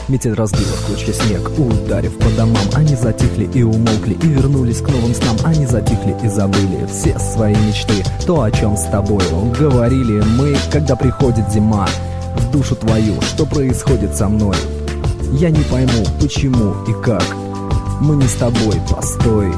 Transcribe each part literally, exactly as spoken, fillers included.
Метель разбила в клочья снег, ударив по домам. Они затихли и умолкли, и вернулись к новым снам. Они затихли и забыли все свои мечты, то, о чем с тобою говорили мы, когда приходит зима в душу твою. Что происходит со мной? Я не пойму, почему и как. Мы не с тобой, постой.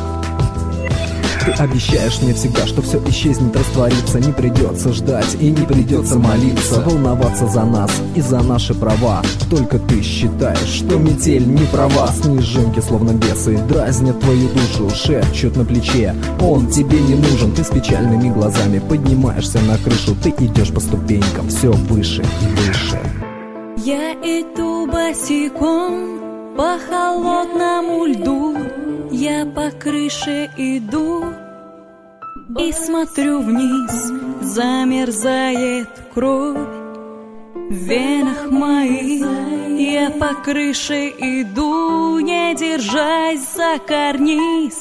Ты обещаешь мне всегда, что все исчезнет, растворится. Не придется ждать и не придется молиться, волноваться за нас и за наши права. Только ты считаешь, что метель не права. Снежинки, словно бесы, дразнят твою душу, шепчут на плече: он тебе не нужен. Ты с печальными глазами поднимаешься на крышу. Ты идешь по ступенькам все выше и выше. Я иду босиком по холодному льду, я по крыше иду и смотрю вниз. Замерзает кровь в венах моих. Я по крыше иду, не держась за карниз.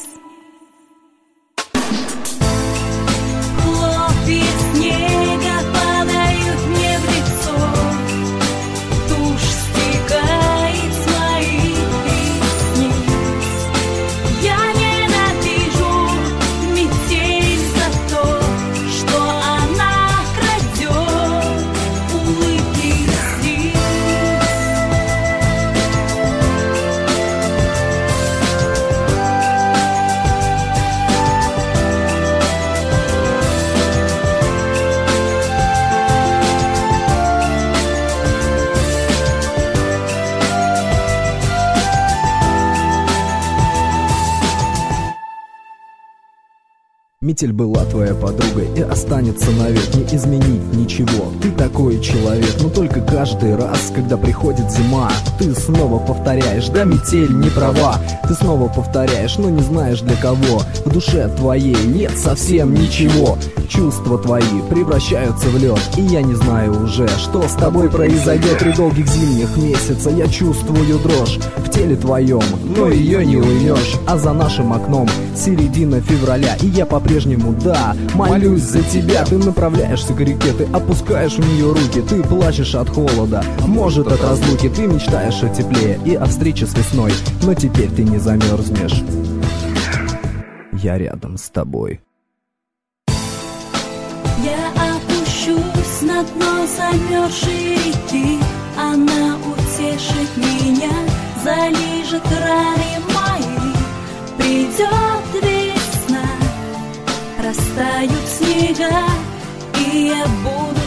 Хлопья снега падают мне в лицо, тушь стекает с моих ресниц. Я ненавижу метель за то, что она крадет улыбки лиц. Метель была твоя подругой и останется навек, не изменить ничего. Ты такой человек, но только каждый раз, когда приходит зима, ты снова повторяешь: да, метель не права. Ты снова повторяешь, но не знаешь для кого. В душе твоей нет совсем ничего. Чувства твои превращаются в лед, и я не знаю уже, что с тобой произойдет. Три долгих зимних месяца я чувствую дрожь в теле твоем, но ее не уймешь. А за нашим окном середина февраля, и я по-прежнему, да, молюсь за тебя. Ты направляешься к реке, ты опускаешь в нее руки. Ты плачешь от холода, может от разлуки. Ты мечтаешь о тепле и о встрече с весной, но теперь ты не замерзнешь. Я рядом с тобой. Я опущусь на дно замерзшей реки, она утешит меня, залижет раны мои. Придет весна, растают снега, и я буду